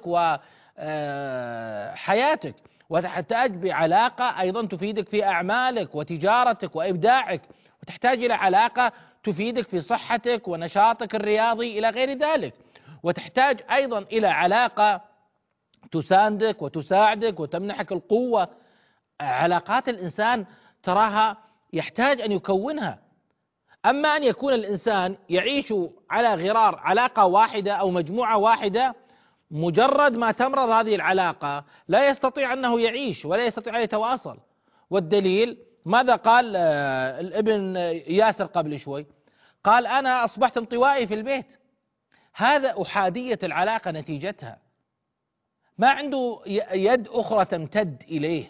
وحياتك، وتحتاج بعلاقة أيضا تفيدك في أعمالك وتجارتك وإبداعك، وتحتاج إلى علاقة تفيدك في صحتك ونشاطك الرياضي إلى غير ذلك، وتحتاج أيضا إلى علاقة تساندك وتساعدك وتمنحك القوة. علاقات الإنسان تراها يحتاج أن يكونها. أما أن يكون الإنسان يعيش على غرار علاقة واحدة أو مجموعة واحدة، مجرد ما تمرض هذه العلاقة لا يستطيع أنه يعيش ولا يستطيع أن يتواصل. والدليل ماذا قال الابن ياسر قبل شوي؟ قال أنا أصبحت انطوائي في البيت. هذا أحادية العلاقة نتيجتها، ما عنده يد أخرى تمتد إليه.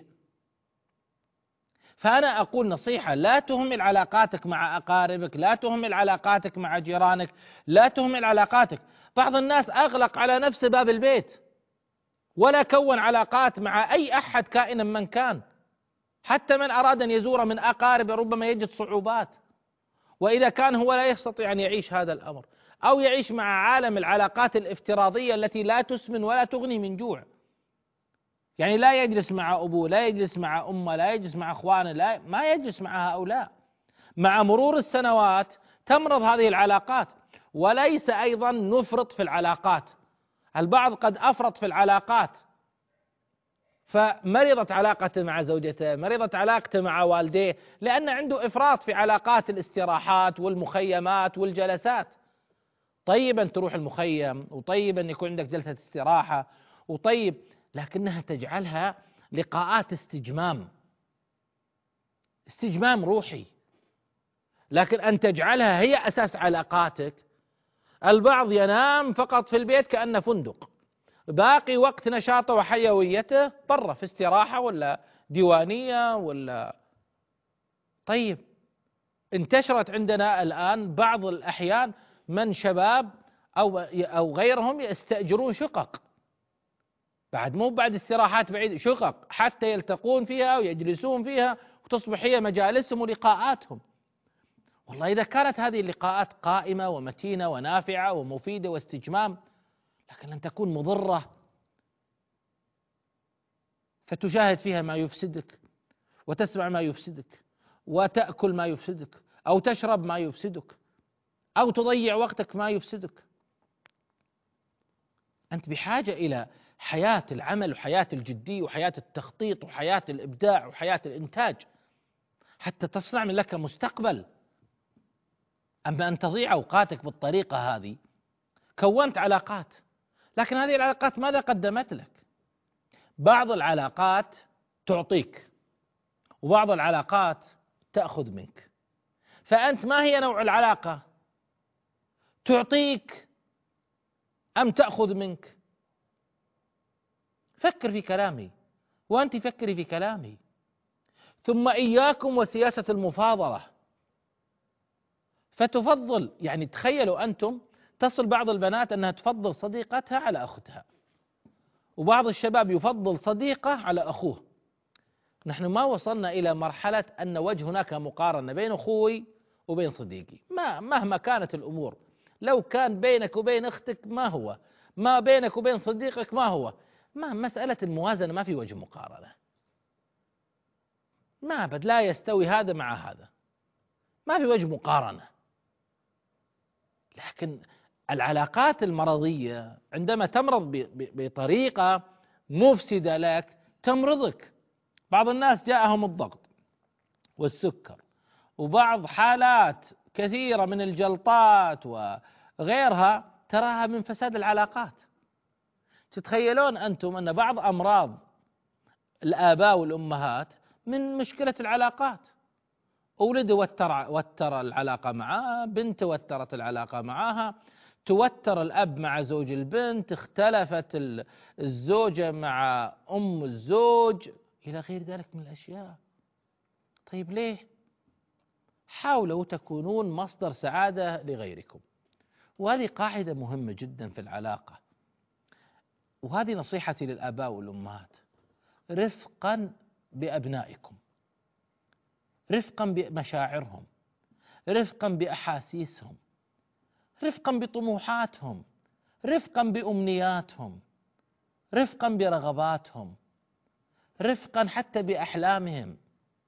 فأنا أقول نصيحة: لا تهمل علاقاتك مع أقاربك، لا تهمل علاقاتك مع جيرانك، لا تهمل علاقاتك. بعض الناس أغلق على نفسه باب البيت ولا كون علاقات مع أي أحد كائنا من كان، حتى من أراد أن يزور من أقاربه ربما يجد صعوبات. وإذا كان هو لا يستطيع أن يعيش هذا الأمر، أو يعيش مع عالم العلاقات الافتراضية التي لا تسمن ولا تغني من جوع، يعني لا يجلس مع أبوه، لا يجلس مع أمه، لا يجلس مع أخوانه، لا ما يجلس مع هؤلاء. مع مرور السنوات تمرض هذه العلاقات. وليس أيضا نفرط في العلاقات، البعض قد أفرط في العلاقات، فمرضت علاقته مع زوجته، مرضت علاقته مع والديه، لأن عنده إفراط في علاقات الاستراحات والمخيمات والجلسات. طيب أن تروح المخيم، وطيب أن يكون عندك جلسة استراحة، وطيب، لكنها تجعلها لقاءات استجمام، استجمام روحي. لكن أن تجعلها هي أساس علاقاتك. البعض ينام فقط في البيت كأنه فندق، باقي وقت نشاطه وحيويته برا في استراحة ولا ديوانية ولا. طيب، انتشرت عندنا الآن بعض الأحيان من شباب أو أو غيرهم يستأجرون شقق، بعد مو بعد استراحات بعيد، شقق حتى يلتقون فيها ويجلسون فيها وتصبح هي مجالسهم ولقاءاتهم. والله إذا كانت هذه اللقاءات قائمة ومتينة ونافعة ومفيدة واستجمام، لكن أن تكون مضرة فتشاهد فيها ما يفسدك، وتسمع ما يفسدك، وتأكل ما يفسدك، أو تشرب ما يفسدك، أو تضيع وقتك ما يفسدك. أنت بحاجة إلى حياة العمل وحياة الجدية وحياة التخطيط وحياة الإبداع وحياة الإنتاج. حتى تصنع من لك مستقبل. أما أن تضيع أوقاتك بالطريقة هذه، كونت علاقات، لكن هذه العلاقات ماذا قدمت لك؟ بعض العلاقات تعطيك، وبعض العلاقات تأخذ منك. فأنت ما هي نوع العلاقة؟ تعطيك أم تأخذ منك؟ فكر في كلامي وأنت فكري في كلامي. ثم إياكم وسياسة المفاضلة، فتفضل، يعني تخيلوا أنتم تصل بعض البنات أنها تفضل صديقتها على أختها، وبعض الشباب يفضل صديقه على أخوه. نحن ما وصلنا إلى مرحلة أن وجه هناك مقارنة بين أخوي وبين صديقي، ما مهما كانت الأمور. لو كان بينك وبين أختك ما هو، ما بينك وبين صديقك ما هو، ما مسألة الموازنة، ما في وجه مقارنة، ما بد لا يستوي هذا مع هذا، ما في وجه مقارنة. لكن العلاقات المرضية عندما تمرض بطريقة مفسدة لك تمرضك. بعض الناس جاءهم الضغط والسكر وبعض حالات كثيرة من الجلطات وغيرها تراها من فساد العلاقات. تتخيلون أنتم أن بعض أمراض الآباء والأمهات من مشكلة العلاقات؟ أولد وتر, وتر العلاقة معها، بنت وترت العلاقة معها، توتر الأب مع زوج البنت، اختلفت الزوجة مع أم الزوج، إلى غير ذلك من الأشياء. طيب ليه؟ حاولوا تكونون مصدر سعادة لغيركم، وهذه قاعدة مهمة جدا في العلاقة، وهذه نصيحتي للآباء والأمهات: رفقا بأبنائكم، رفقا بمشاعرهم، رفقا بأحاسيسهم، رفقا بطموحاتهم، رفقا بأمنياتهم، رفقا برغباتهم، رفقا حتى بأحلامهم.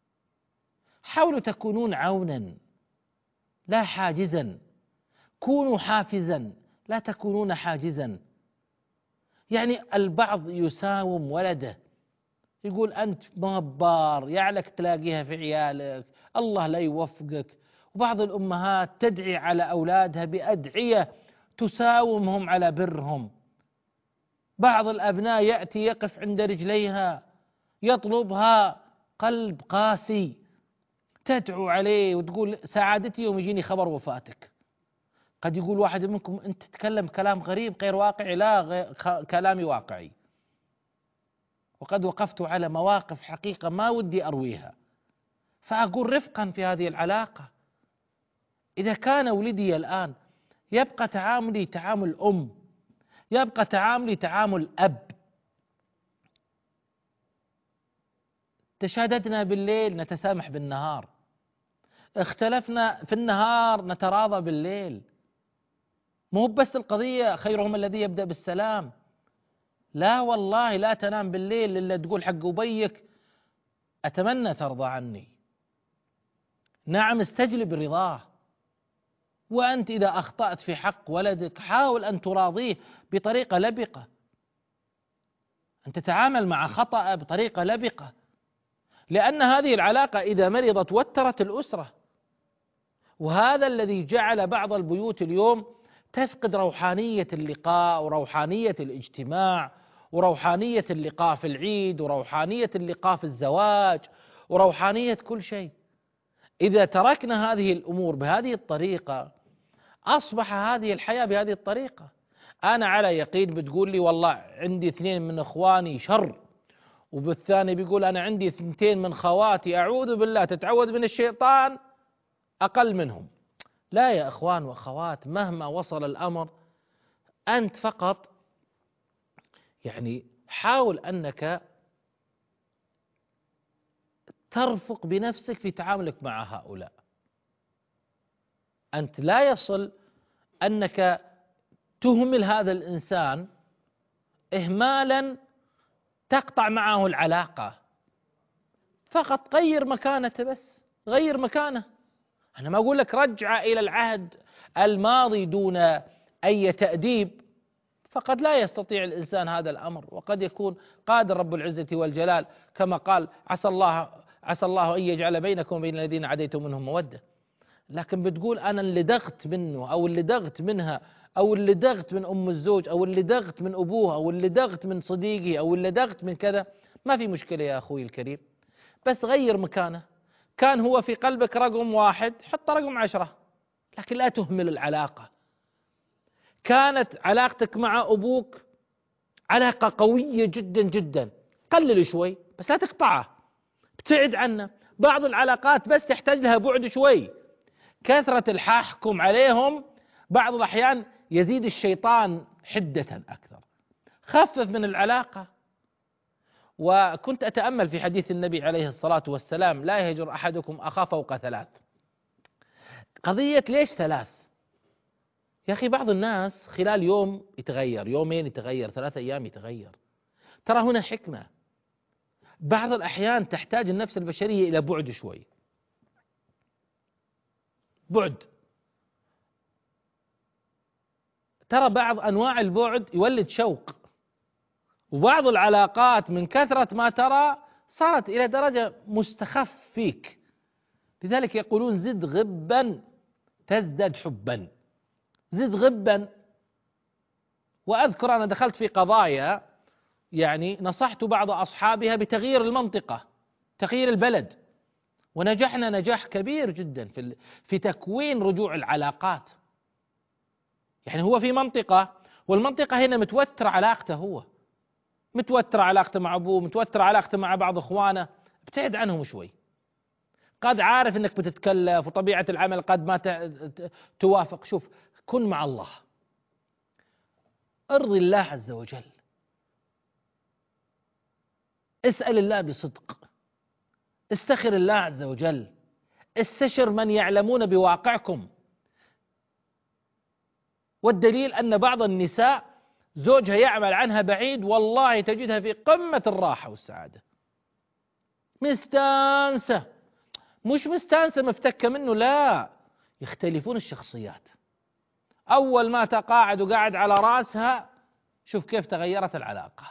حاولوا تكونون عونا لا حاجزا، كونوا حافزا لا تكونون حاجزا. يعني البعض يساوم ولده، يقول أنت ما بار، يعلك تلاقيها في عيالك، الله لا يوفقك. وبعض الأمهات تدعي على أولادها بأدعية تساومهم على برهم. بعض الأبناء يأتي يقف عند رجليها يطلبها قلب قاسي، تدعو عليه وتقول سعادتي يوم يجيني خبر وفاتك. قد يقول واحد منكم أنت تتكلم كلام غريب غير واقعي. لا، غير كلامي واقعي، وقد وقفت على مواقف حقيقة ما ودي أرويها، فأقول رفقا في هذه العلاقة. إذا كان ولدي الآن يبقى تعاملي تعامل أم، يبقى تعاملي تعامل أب، تشاددنا بالليل نتسامح بالنهار، اختلفنا في النهار نتراضى بالليل. مو بس القضية خيرهم الذي يبدأ بالسلام، لا والله لا تنام بالليل إلا تقول حق أبيك أتمنى ترضى عني. نعم، استجلب رضاه. وأنت إذا أخطأت في حق ولدك حاول أن تراضيه بطريقة لبقة، أن تتعامل مع خطأ بطريقة لبقة، لأن هذه العلاقة إذا مرضت وترت الأسرة. وهذا الذي جعل بعض البيوت اليوم تفقد روحانية اللقاء وروحانية الاجتماع وروحانية اللقاء في العيد وروحانية اللقاء في الزواج وروحانية كل شيء. إذا تركنا هذه الأمور بهذه الطريقة أصبح هذه الحياة بهذه الطريقة. أنا على يقين بتقول لي والله عندي اثنين من إخواني شر، وبالثاني بيقول أنا عندي اثنتين من خواتي أعوذ بالله تتعوذ من الشيطان أقل منهم. لا يا أخوان وأخوات، مهما وصل الأمر أنت فقط يعني حاول أنك ترفق بنفسك في تعاملك مع هؤلاء. أنت لا يصل أنك تهمل هذا الإنسان إهمالا تقطع معه العلاقة، فقط غير مكانته، بس غير مكانه. أنا ما أقول لك رجع إلى العهد الماضي دون أي تأديب، فقد لا يستطيع الإنسان هذا الأمر، وقد يكون قادر رب العزة والجلال كما قال عسى الله عسى الله أن يجعل بينكم وبين الذين عاديتم منهم مودة. لكن بتقول أنا اللي دغت منه أو اللي دغت منها أو اللي دغت من أم الزوج أو اللي دغت من أبوها أو اللي دغت من صديقي أو اللي دغت من كذا، ما في مشكلة يا أخوي الكريم، بس غير مكانه. كان هو في قلبك رقم واحد، حط رقم عشرة، لكن لا تهمل العلاقة. كانت علاقتك مع أبوك علاقة قوية جدا جدا، قلل شوي بس لا تقطعه، ابتعد عنه. بعض العلاقات بس تحتاج لها بعد شوي، كثرة الحاحكم عليهم بعض الأحيان يزيد الشيطان حدة أكثر. خفف من العلاقة. وكنت أتأمل في حديث النبي عليه الصلاة والسلام: لا يهجر أحدكم أخاه فوق ثلاث. قضية ليش ثلاث؟ يا أخي بعض الناس خلال يوم يتغير، يومين يتغير، ثلاثة أيام يتغير. ترى هنا حكمة. بعض الأحيان تحتاج النفس البشرية إلى بعد شوي، بعد. ترى بعض أنواع البعد يولد شوق، وبعض العلاقات من كثرة ما ترى صارت إلى درجة مستخف فيك. لذلك يقولون زد غبا تزداد حبا، زد غبا. وأذكر أنا دخلت في قضايا يعني نصحت بعض أصحابها بتغيير المنطقة، تغيير البلد، ونجحنا نجاح كبير جدا في في تكوين رجوع العلاقات. يعني هو في منطقة، والمنطقة هنا متوتر علاقته، هو متوتر علاقته مع أبوه، متوتر علاقته مع بعض إخوانه، ابتعد عنهم شوي. قد عارف أنك بتتكلف وطبيعة العمل قد ما توافق. شوف، كن مع الله، ارضي الله عز وجل، اسأل الله بصدق، استخر الله عز وجل، استشر من يعلمون بواقعكم. والدليل أن بعض النساء زوجها يعمل عنها بعيد، والله تجدها في قمة الراحة والسعادة، مستانسة، مش مستانسة مفتكة منه، لا، يختلفون الشخصيات. أول ما تقاعد وقاعد على رأسها شوف كيف تغيرت العلاقة.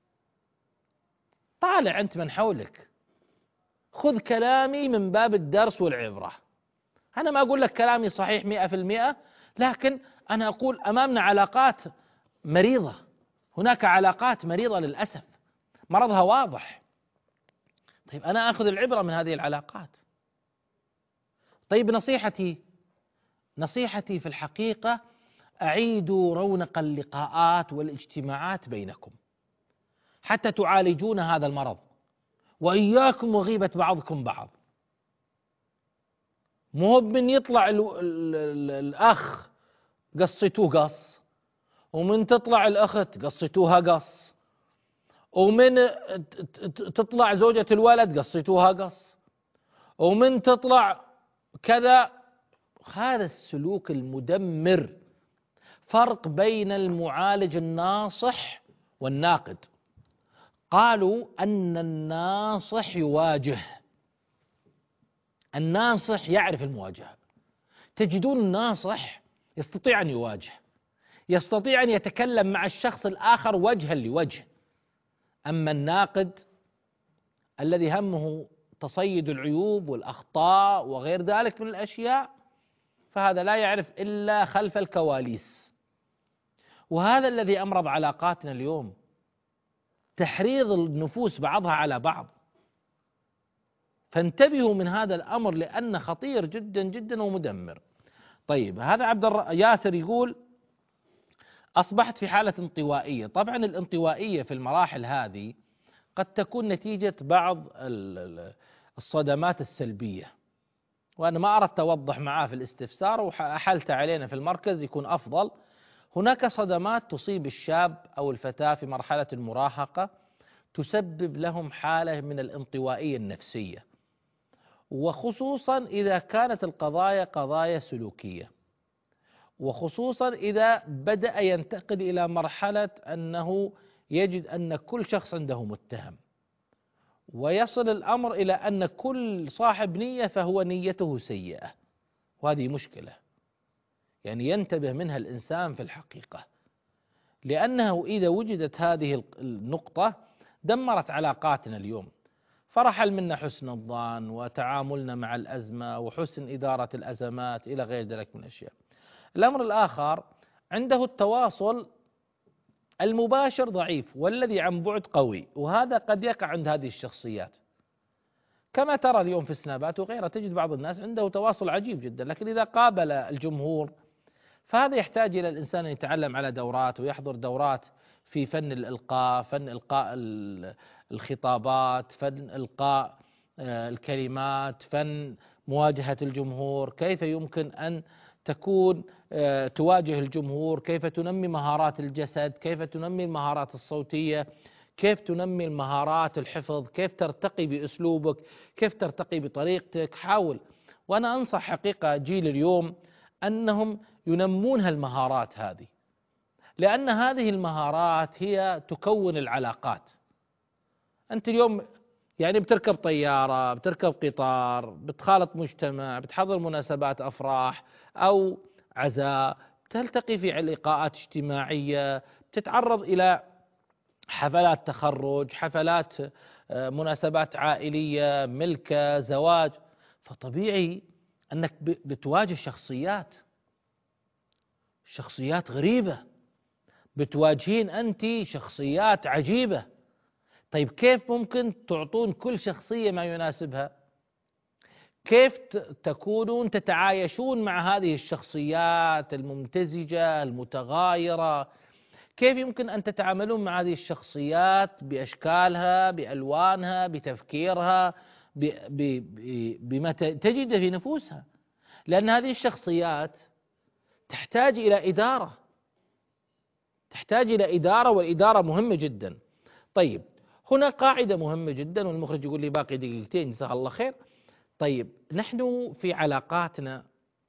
طالع أنت من حولك، خذ كلامي من باب الدرس والعبرة. أنا ما أقول لك كلامي صحيح مئة في المئة، لكن أنا أقول أمامنا علاقات مريضة، هناك علاقات مريضة للأسف، مرضها واضح. طيب أنا أخذ العبرة من هذه العلاقات. طيب نصيحتي نصيحتي في الحقيقة: أعيدوا رونق اللقاءات والاجتماعات بينكم حتى تعالجون هذا المرض، وإياكم وغيبة بعضكم بعض. مو من يطلع ال ال ال الأخ قصيتوه قص، ومن تطلع الأخت قصيتوها قص، ومن تطلع زوجة الولد قصيتوها قص، ومن تطلع كذا. هذا السلوك المدمر. فرق بين المعالج الناصح والناقد. قالوا أن الناصح يواجه، الناصح يعرف المواجهة. تجدون الناصح يستطيع أن يواجه، يستطيع أن يتكلم مع الشخص الآخر وجها لوجه. أما الناقد الذي همه تصيد العيوب والأخطاء وغير ذلك من الأشياء، فهذا لا يعرف إلا خلف الكواليس. وهذا الذي أمرض علاقاتنا اليوم، تحريض النفوس بعضها على بعض. فانتبهوا من هذا الأمر لأنه خطير جدا جدا ومدمر. طيب هذا عبد الر... ياسر يقول: أصبحت في حالة انطوائية. طبعا الانطوائية في المراحل هذه قد تكون نتيجة بعض الصدمات السلبية، وأنا ما أردت أوضح معاه في الاستفسار وأحلت علينا في المركز يكون أفضل. هناك صدمات تصيب الشاب أو الفتاة في مرحلة المراهقة تسبب لهم حالة من الانطوائية النفسية، وخصوصا إذا كانت القضايا قضايا سلوكية، وخصوصا إذا بدأ ينتقل إلى مرحلة أنه يجد أن كل شخص عنده متهم، ويصل الأمر إلى أن كل صاحب نية فهو نيته سيئة. وهذه مشكلة يعني ينتبه منها الإنسان في الحقيقة، لأنه إذا وجدت هذه النقطة دمرت علاقاتنا اليوم. فرحل منا حسن الظن وتعاملنا مع الأزمة وحسن إدارة الأزمات إلى غير ذلك من الأشياء. الأمر الآخر عنده التواصل المباشر ضعيف والذي عن بعد قوي، وهذا قد يقع عند هذه الشخصيات، كما ترى اليوم في السنابات وغيرها تجد بعض الناس عنده تواصل عجيب جدا، لكن إذا قابل الجمهور فهذا يحتاج إلى الإنسان أن يتعلم على دورات ويحضر دورات في فن الإلقاء، فن إلقاء الخطابات، فن إلقاء الكلمات، فن مواجهة الجمهور، كيف يمكن أن تكون تواجه الجمهور، كيف تنمي مهارات الجسد، كيف تنمي المهارات الصوتية، كيف تنمي المهارات الحفظ، كيف ترتقي بأسلوبك، كيف ترتقي بطريقتك. حاول، وأنا أنصح حقيقة جيل اليوم أنهم ينمون هالمهارات هذه، لأن هذه المهارات هي تكون العلاقات. أنت اليوم يعني بتركب طيارة، بتركب قطار، بتخالط مجتمع، بتحضر مناسبات أفراح أو عزاء، تلتقي في لقاءات اجتماعية، بتتعرض إلى حفلات تخرج، حفلات مناسبات عائلية، ملكة، زواج، فطبيعي أنك بتواجه شخصيات شخصيات غريبة، بتواجهين أنت شخصيات عجيبة. طيب كيف ممكن تعطون كل شخصية ما يناسبها؟ كيف تكونون تتعايشون مع هذه الشخصيات الممتزجة المتغايرة؟ كيف يمكن أن تتعاملون مع هذه الشخصيات بأشكالها، بألوانها، بتفكيرها، بما تجد في نفوسها؟ لأن هذه الشخصيات تحتاج إلى إدارة، تحتاج إلى إدارة، والإدارة مهمة جدا. طيب هنا قاعدة مهمة جدا، والمخرج يقول لي باقي دقيقتين جزاه الله خير. طيب نحن في علاقاتنا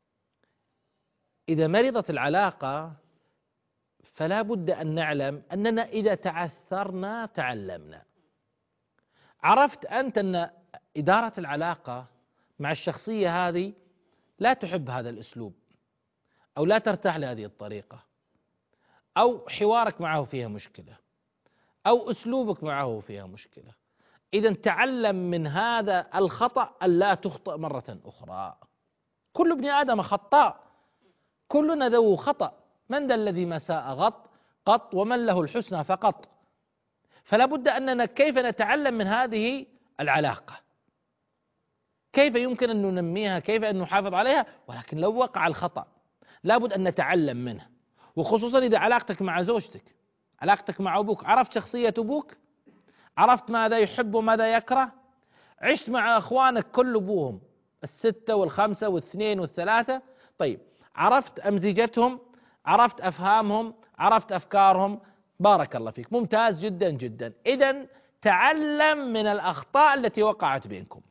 إذا مرضت العلاقة فلا بد أن نعلم أننا إذا تعثرنا تعلمنا. عرفت أنت أن إدارة العلاقة مع الشخصية هذه لا تحب هذا الأسلوب، أو لا ترتاح لهذه الطريقة، أو حوارك معه فيها مشكلة، أو أسلوبك معه فيها مشكلة، إذا تعلم من هذا الخطأ ألا تخطئ مرة أخرى. كل ابن آدم خطاء، كلنا ذو خطأ، من ذا الذي ما ساء غط قط ومن له الحسنى فقط. فلا بد أننا كيف نتعلم من هذه العلاقة، كيف يمكن أن ننميها، كيف أن نحافظ عليها، ولكن لو وقع الخطأ لا بد أن نتعلم منه. وخصوصا إذا علاقتك مع زوجتك، علاقتك مع أبوك، عرفت شخصية أبوك، عرفت ماذا يحب وماذا يكره، عشت مع أخوانك كل أبوهم الستة والخمسة والاثنين والثلاثة، طيب عرفت أمزجتهم، عرفت أفهامهم، عرفت أفكارهم، بارك الله فيك، ممتاز جدا جدا. إذن تعلم من الأخطاء التي وقعت بينكم.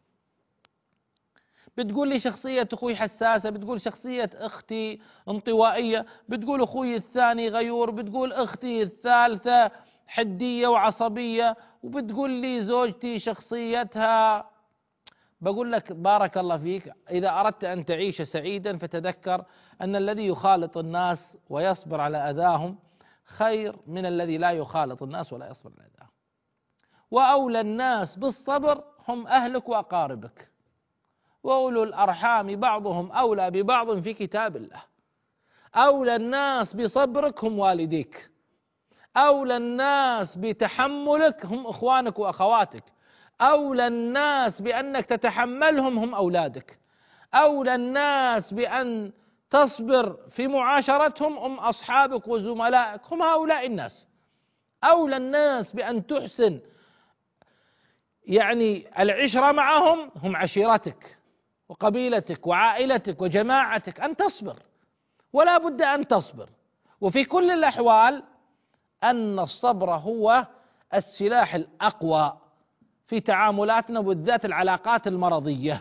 بتقول لي شخصية أخوي حساسة، بتقول شخصية أختي انطوائية، بتقول أخوي الثاني غيور، بتقول أختي الثالثة حدية وعصبية، وبتقول لي زوجتي شخصيتها. بقول لك بارك الله فيك، إذا أردت أن تعيش سعيدا فتذكر أن الذي يخالط الناس ويصبر على أذاهم خير من الذي لا يخالط الناس ولا يصبر على أذاهم. وأولى الناس بالصبر هم أهلك وأقاربك، وأولو الأرحام بعضهم أولى ببعض في كتاب الله. أولى الناس بصبرك هم والديك، أولى الناس بتحملك هم إخوانك وأخواتك، أولى الناس بأنك تتحملهم هم أولادك، أولى الناس بأن تصبر في معاشرتهم هم أصحابك وزملائك، هم هؤلاء الناس. أولى الناس بأن تحسن يعني العشرة معهم هم عشيرتك وقبيلتك وعائلتك وجماعتك، أن تصبر، ولا بد أن تصبر. وفي كل الأحوال أن الصبر هو السلاح الأقوى في تعاملاتنا، وبالذات العلاقات المرضية.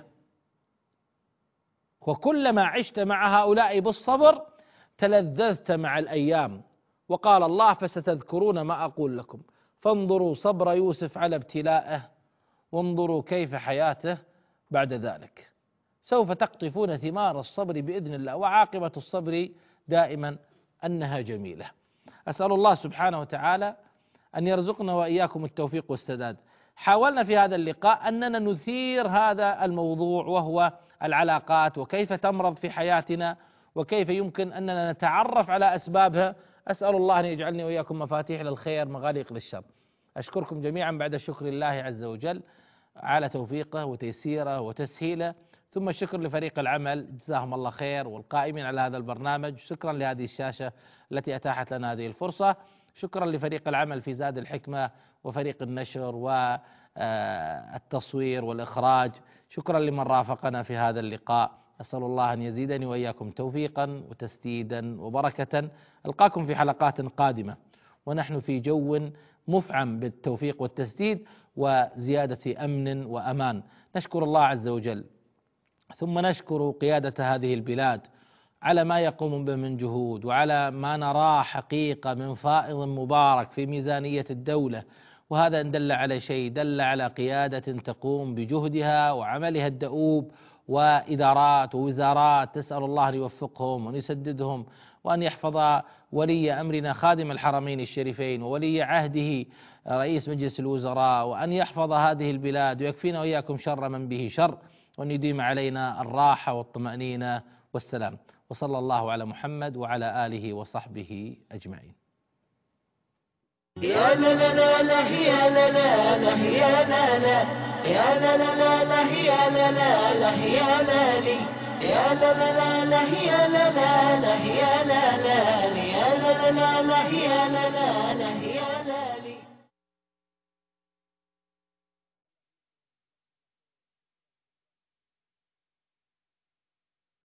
وكلما عشت مع هؤلاء بالصبر تلذذت مع الأيام. وقال الله فستذكرون ما أقول لكم فانظروا صبر يوسف على ابتلائه وانظروا كيف حياته بعد ذلك. سوف تقطفون ثمار الصبر بإذن الله، وعاقبة الصبر دائما أنها جميلة. أسأل الله سبحانه وتعالى أن يرزقنا وإياكم التوفيق والسداد. حاولنا في هذا اللقاء أننا نثير هذا الموضوع، وهو العلاقات وكيف تمرض في حياتنا وكيف يمكن أننا نتعرف على أسبابها. أسأل الله أن يجعلني وإياكم مفاتيح للخير مغاليق للشر. أشكركم جميعا بعد شكر الله عز وجل على توفيقه وتيسيره وتسهيله، ثم الشكر لفريق العمل جزاهم الله خير والقائمين على هذا البرنامج. شكرا لهذه الشاشة التي أتاحت لنا هذه الفرصة. شكرا لفريق العمل في زاد الحكمة وفريق النشر والتصوير والإخراج. شكرا لمن رافقنا في هذا اللقاء. أسأل الله أن يزيدني وإياكم توفيقا وتسديدا وبركة. ألقاكم في حلقات قادمة ونحن في جو مفعم بالتوفيق والتسديد وزيادة أمن وأمان. نشكر الله عز وجل، ثم نشكر قيادة هذه البلاد على ما يقوم به من جهود، وعلى ما نراه حقيقة من فائض مبارك في ميزانية الدولة. وهذا إن دل على شيء دل على قيادة تقوم بجهدها وعملها الدؤوب، وإدارات ووزارات تسأل الله أن يوفقهم وأن يسددهم وأن يحفظ ولي أمرنا خادم الحرمين الشريفين وولي عهده رئيس مجلس الوزراء، وأن يحفظ هذه البلاد ويكفينا وإياكم شر من به شر، وأن يديم علينا الراحة والطمأنينة والسلام. وصلى الله على محمد وعلى آله وصحبه أجمعين. يا لا لا لا لا يا لا لا لا يا لا لا يا لا لا لا لا يا لا لا لا يا لا لي يا لا لا لا لا يا لا لا لا يا لا لا يا لا لا لا يا لا لا لا